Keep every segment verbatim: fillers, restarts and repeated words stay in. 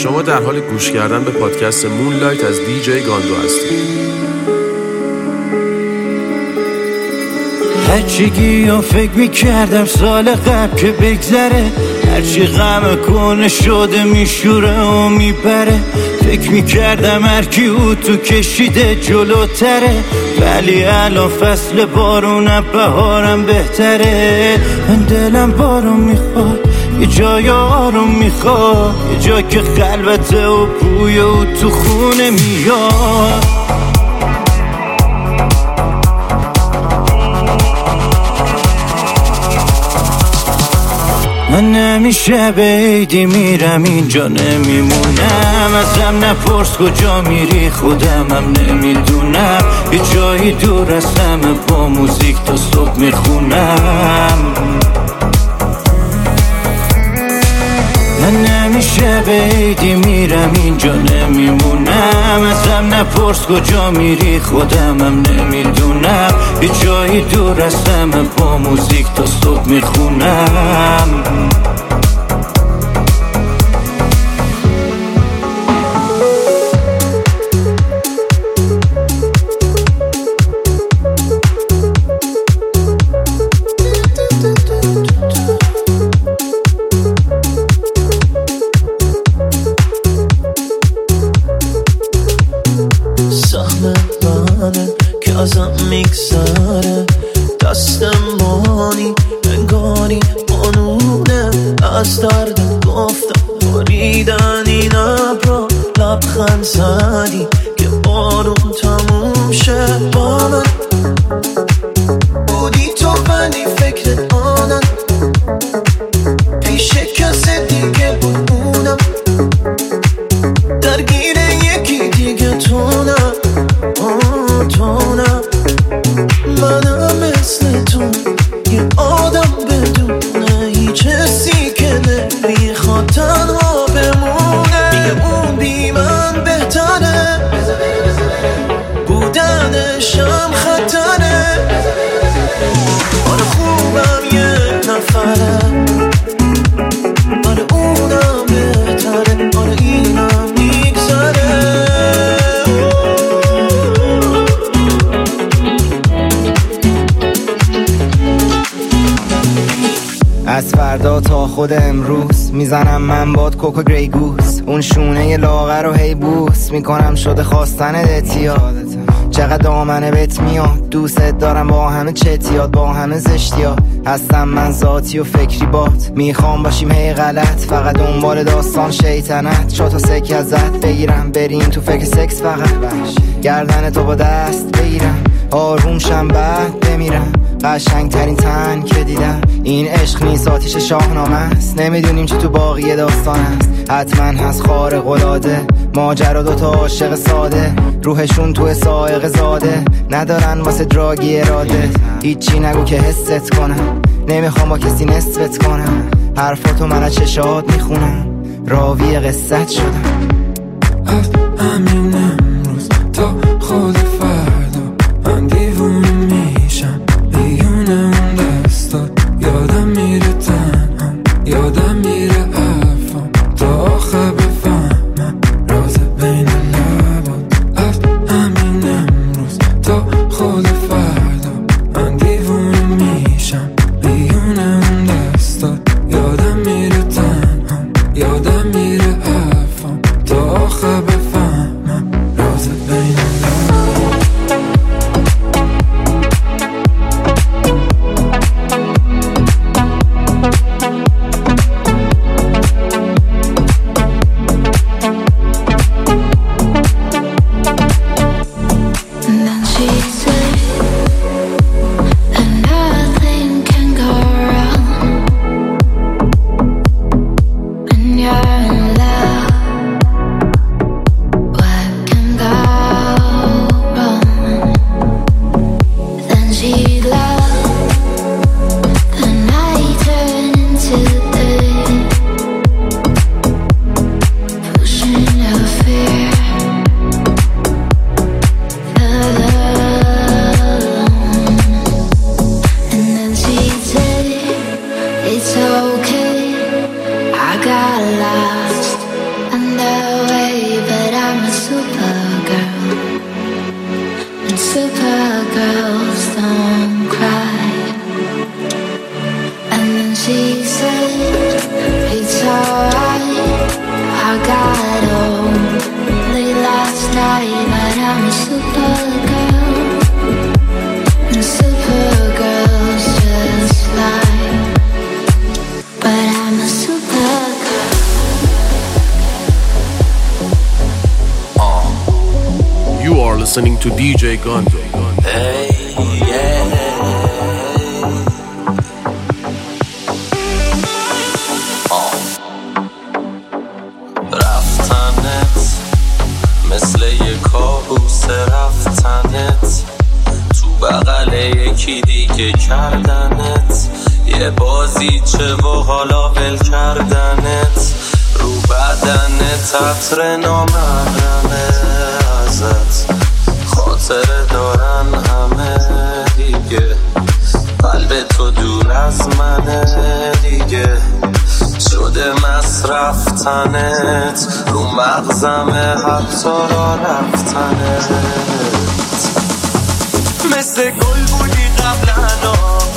شما در حال گوش کردن به پادکست مونلایت از دی جی گاندو هستید. هرچیگی و فکر میکردم سال قبل که بگذره، هرچی غم کنه شده میشوره و میبره. فکر میکردم هرکی او تو کشیده جلوتره، ولی الان فصل بارونم بهارم بهتره. من دلم بارون میخواد، یه جای آروم میخواد، یه جا که خلوته و بوی او تو خونه میاد. من نمیشه بیدی میرم اینجا نمیمونم، ازم نپرس کجا میری خودمم نمیدونم. یه جایی دور از همه با موزیک تا صبح میخونم. من نمیشه بیدی میرم اینجا نمیمونم، ازم نپرس کجا میری خودمم نمیدونم. یه جایی دور از همه با موزیک تا صبح میخونم. ازم میگذره دستم بانی انگاری قانونه، از درد گفتم بریدن این ابرا لبخند زدی که بارون تموم شه. با من بودی تو ولی فکرت آنم، پیش کسی دیگه بود اونم، درگیر یکی دیگه تونم تونم. منم مثل تو یه آدم بدونه هیچ حسی که نمیخواد تنها بمونه. میگه اون بی من بهتره، بودنشم خطره. آره خوبم یه نفره، آره اونم بهتره، آره اینم میگذره. از فردا تا خود امروز میزنم من باد کوکو گری گوس، اون شونه لاغر رو هی بوس میکنم شده خواستن دتیا. چقدر دامنه بهت میاد، دوست دارم با همه چتیات با همه زشتیات. هستم من ذاتی و فکری بات، میخوام باشیم هی غلط، فقط دنبال داستان شیطنت. شو تا سکی ازت بگیرم بریم تو فکر سکس فقط، گردن تو با دست بگیرم آروم شم بعد بمیرم. قشنگ ترین تن که دیدم این عشق نیست آتیش شاهنامه است، نمیدونیم چی تو باقی داستان است. حتما هست خارق العاده ماجرا، دوتا عاشق ساده روحشون تو سائق زاده، ندارن واسه دراگی اراده. هیچی نگو که حست کنم، نمیخوام با کسی نسبت کنم. حرفاتو من از چشات میخونم، راوی قصت شدم. از همین امروز تا خود فردا من دیوونه میشم، بیونه اون دستا یادم میره تنهام، یادم میره حرفام تا آخر بفهمم راز بین لبات. از همین امروز تا خود فردا من دیوونه میشم، بیونه اون دستا یادم میره تنهام، یادم میره حرفام تا آخر بفهمم راز بین لبات. 난 시들 Supergirls don't cry. And then she said, it's alright. I got home late last night, but I'm a supergirl. And supergirls just fly. But I'm a supergirl. Uh, you are listening to D J Gondo. Hey, yeah. uh. رفتنت مثل یه کابوس رفتنت تو بغل یکی دیگه کردنت یه بازی چه و حالا ول کردنت رو بدنت عطر نامحرمه ازت خاطر دارن همه دیگه قلب تو دور از منه دیگه شده مصرفتنت رو مغزمه حتی را رفتنت مثل گل بودی قبلنا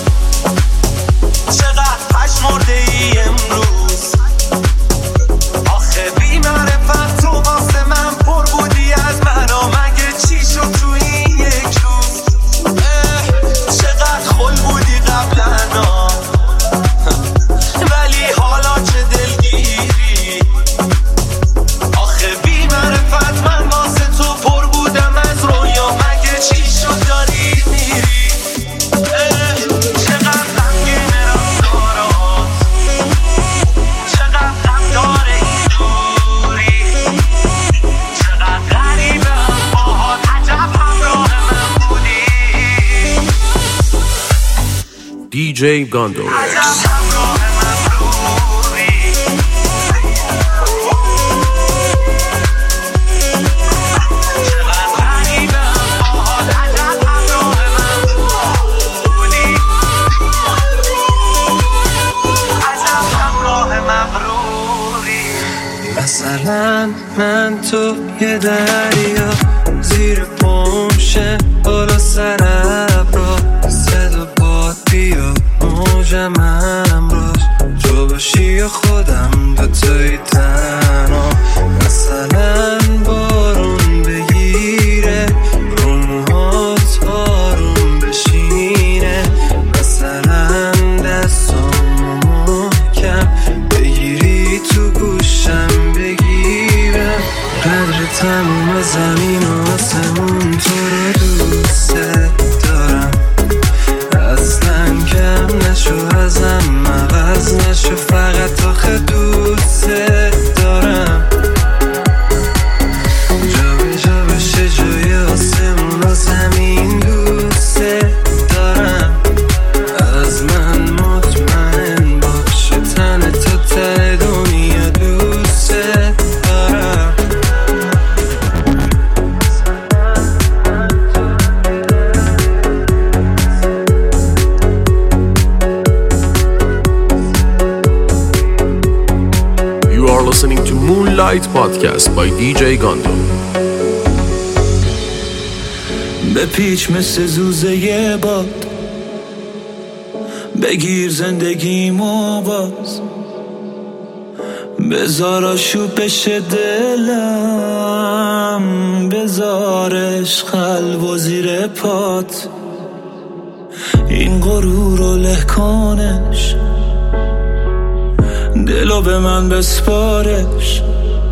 چقدر پشمرده ای امروز آخه بی معرفت تو واسه من پر بودی از منو مگه چی شد تو این یک روز چقدر خل بودی قبلنا ولی حالا چه دلگیری آخه بی معرفت من واسه تو پر بودم از رویا مگه چی شد داری میری چقدر غمگین رفتارات چقدر غم داره این دوری چقدر غریبه باهات عجب همراه من بودی دی جی Gondo. مثلا من تو یه دریا زیر پمشه بالا سر ابرا صدا باد بیا موجم امروز تو باشی یا خودم به توی تنها مثلا بارون بگیره رو موهات آروم بشینه مثلا دستامو محکم بگیری تو گوشم بگیرم قدر تموم زمین و آسمون تو رو دوست دارم اصلا کم نشو ازم عوض نشو فقط آخه دوست دارم جا به جا بشه جای آسمون و زمین دوست دارم از من مطمئن باش تن تو ته دنیا دوست دارم You are listening to Moonlight Podcast by دی جی Gondo. به پیچ مثل زوزه یه باد بگیر زندگیمو باز بذاراشو بشه دلم بذارش قلب و زیر پات این غرور رو له کنش دلو به من بسپارش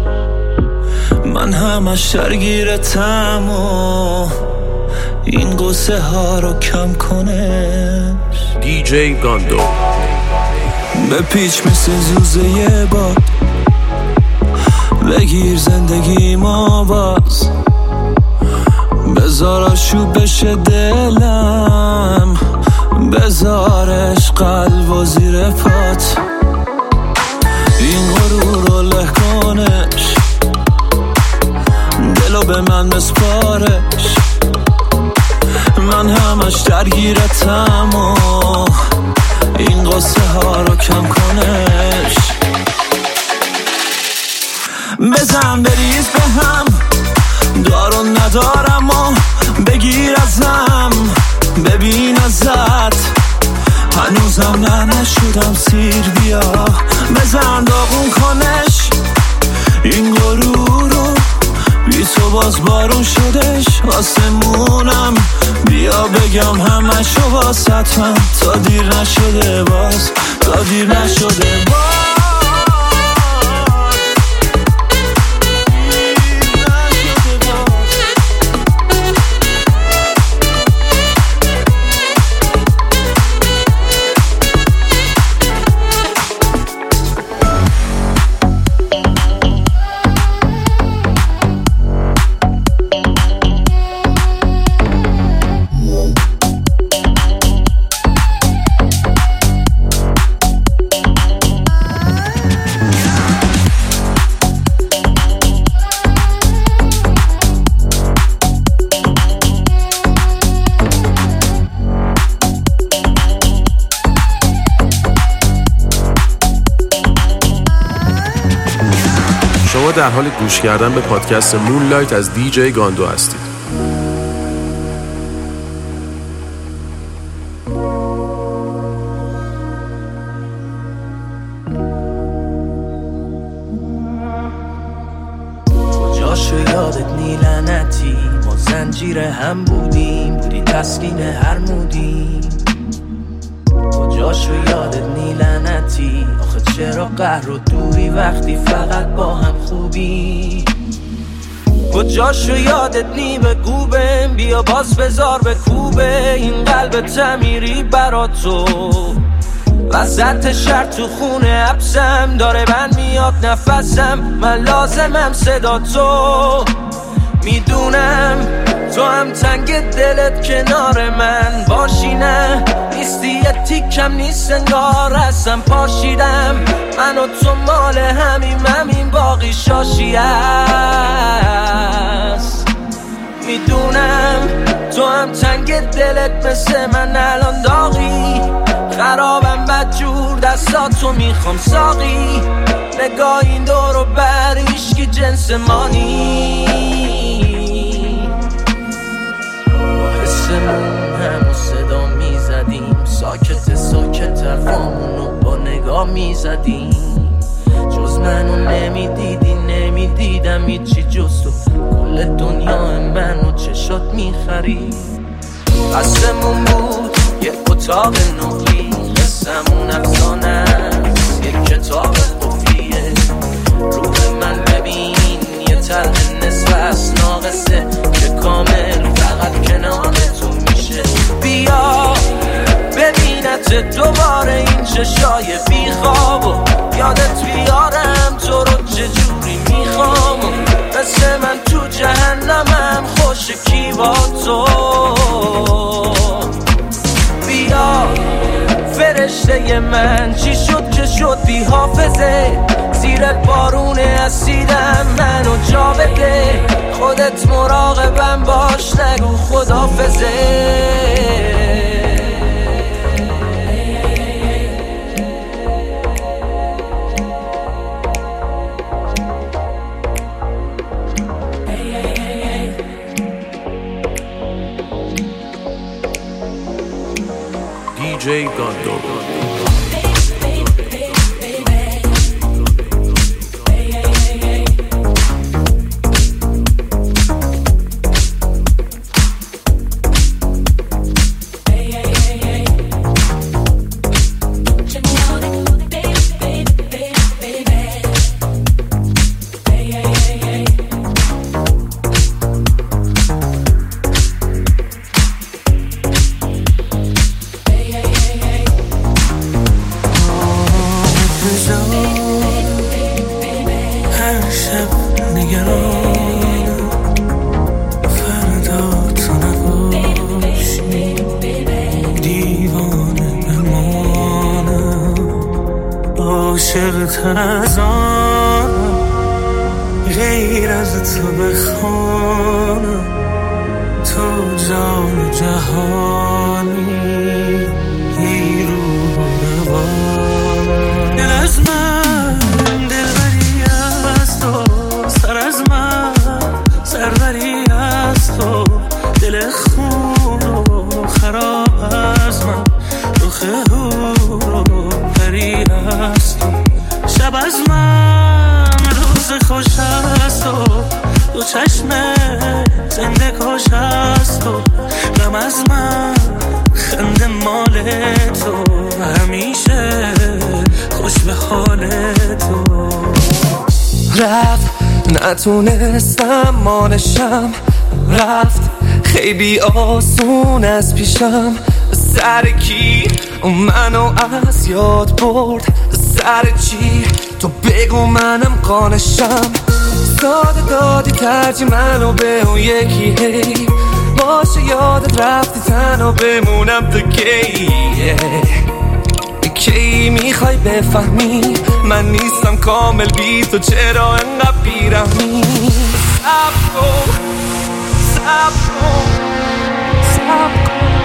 من همش درگیرتم و این قصه ها رو کم کنش دی جی Gondo. به پیچ مثل زوزه یه باد بگیر زندگی ما باز بذاراشو بشه دلم بذارش قلب و زیر پات این غرور رو له کنش دلو به من بسپارش من همش درگیرتم و این قصه ها رو کم کنش بزن بریز به هم دارو ندارم و بگیر از نشدم سیر بیا بزن داغون کنش این غرور رو بی تو باز بارون شدش آسمونم بیا بگم همه شو واسط من تا دیر نشده باز تا دیر نشده باز شما در حال گوش کردن به پادکست مونلایت از دیجی گاندو هستید. کجاشو یادت نی لعنتی ما زنجیر هم بودیم بودی تسکین هر مودیم کجاشو یادت نی لعنتی آخه چرا قهر و دوری وقتی فقط با هم خوبی کجاشو یادت نی بگو بهم بیا باز بذار به کوبه این قلب تمیری برا تو وسط شهر تو خونه حبسم داره من میاد نفسم من لازمم صدا تو میدونم تو هم تنگ دلت کنار من باشی نه نیستی یه تیکم نیست انگار هستم پاشیدم من و تو مال همیم همین باقی شاشی هست میدونم تو هم تنگ دلت مثل من الان داغی خرابم بدجور دستاتو میخوام ساقی نگاه این دور و بریش که جنس مانی با حسمون همو صدا میزدیم ساکت ساکت حرفامونو با نگاه میزدیم جز منو نمیدیدی نمیدیدم هیچی جز تو کل دنیا منو چشات میخرید قسمون بود یه اتاق نقلی قسمون افسانه است یه کتاب قفلیه روح من ببین یه طرح نصف است ناقصه که کامل فقط کنار تو میشه بیا ببینت دوباره این چشای بیخواب و یادت بیارم تو رو چجوری میخوام مثل من تو جهنمم خوش کی با تو بیا فرشته من چی شد که شد بی حافظه زیر بارون اسیدم منو جا بده خودت مراقبم باش نگو خداحافظه دیجی گاندو عاشقت از آنم غیر از تو بخوانم تو جان جهانی ای روح روانم دل از من دلبری از تو سر از من سربری از تو دل خون و خراب از من رخ هورو خوش است و دو چشم زنده کاش است و غم از من خنده مال تو همیشه خوش به حال تو رفت نتونستم مانشم رفت خیلی آسون از پیشم سر کی اون منو از یاد برد سر چی تو بگو منم قانشم ساده دادی ترجی منو به اون یکی هی باشه یادت رفتی تنها بمونم تو کی کی میخوای بفهمی من نیستم کامل بی تو چرا انقدر بیرحمی صبر کن صبر کن صبر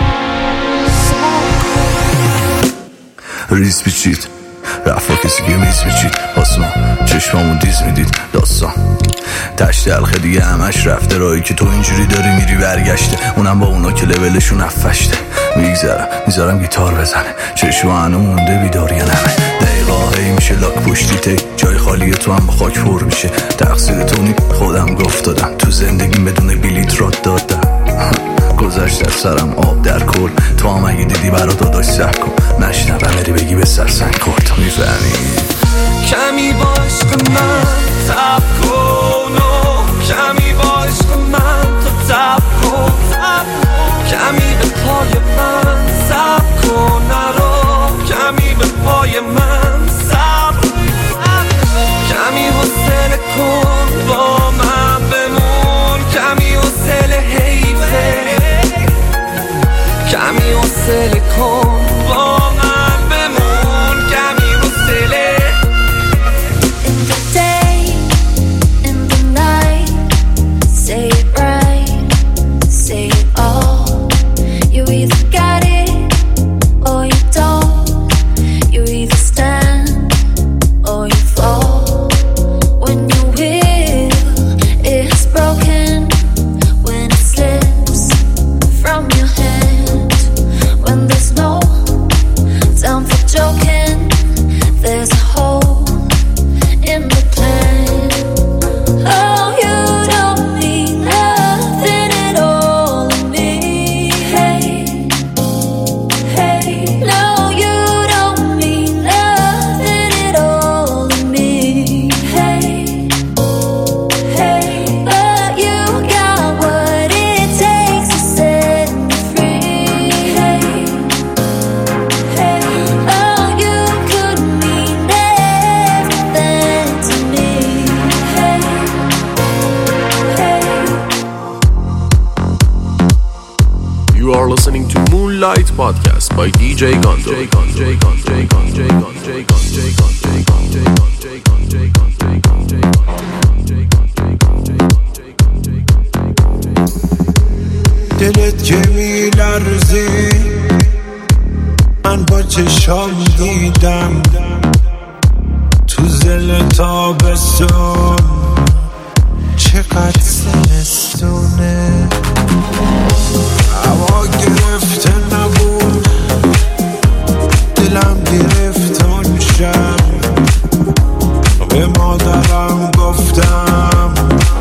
کن ریز پیچید رفا کسی که میز پیچید آسمان چشمامون دیز میدید داستان تشت حلقه دیگه همش رفته راهی که تو اینجوری داری میری برگشته اونم با اونا که لولشون افشته میگذرم میذارم گیتار بزنه چشم هنو مونده بیداری نمه دقیقه هی میشه لاک پشتی تی جای خالی تو هم با خاک پر میشه تقصیر تو نی خودم گفت دادم تو زندگیم بدون بلیت راد دادم گذشت از سرم آب در کل تو هم اگه دیدی برا داداش سب کن نشنبه مری بگی به سر سنگ خورد میفهمی کمی با عشق من تب کن کمی با عشق من تو تب کن کمی به پای من سب کن نرو کمی به پای من سب کمی حوصله کن با من بمون کمی حوصله حیفه کمی حوصله کن با من بمون کمی حوصله You are listening to Moonlight Podcast by D J Gondo. دلت که میلرزی من با چشام دیدم تو زل تابستون چقدر زمستونه هوا گرفته نبود دلم گرفت اون شب به مادرم گفتم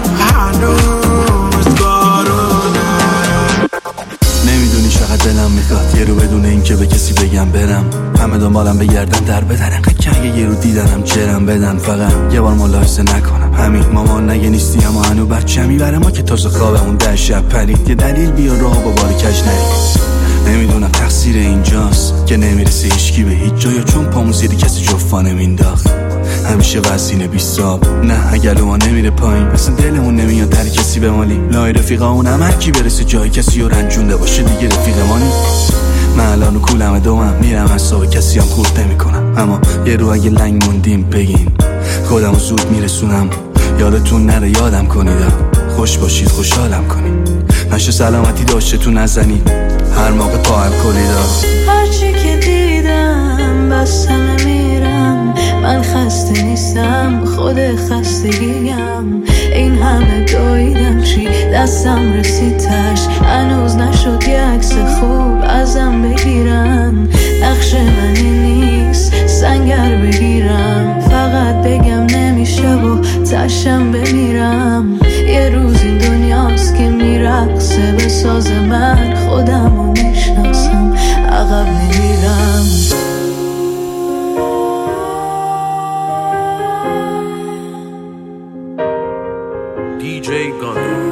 هنوز بارونه نمیدونی چقدر دلم میخواد یه رو بدون این که به کسی بگم برم همه دنبالم بگردن در بدن انقدر که اگه یه رو دیدنم جرم بدن فقط یه بار ملاحظه نکنم همین مامان نگه نیستی اما هنو بچمی بره ما که تازه خوابمون ده شب پرید یه دلیل بیا راه با باری کج نرید نمیدونم تقصیر اینجاست که نمیرسه هیچکی به هیچ جا چون پامون زیر کسی جفا نمینداخت همیشه وزینه بیستاب نه اگر ما نمیره پایین اصلا دلمون نمیاد در کسی بمالی لای رفیقا اون هم هر کی برسه جای کسی رو رنجونده باشه دیگه رفیق مانی من الان و کولم دومم میرم حساب کسی هم خورد نمی کنم اما یه رو اگه لنگ موندیم بگین خودمو زود میرسونم یادتون نره یادم کنید خوش باشید خوشحالم کنید نشه سلامتی داشته تو نزنید هر موقع پا هم کلیدا هرچی که دیدم بس همه میرم من خسته نیستم خود خستگیم این همه دویدم چی دستم رسید تش هنوز نشد یه عکس خوب ازم بگیرن نقش منی نیست سنگر بگیرم فقط بگم نمیشه شب و تشم بمیرم. یه روز این دنیاست که میرقصه به ساز من، خودم رو میشناسم عقب نمیرم. دی جی گاندو.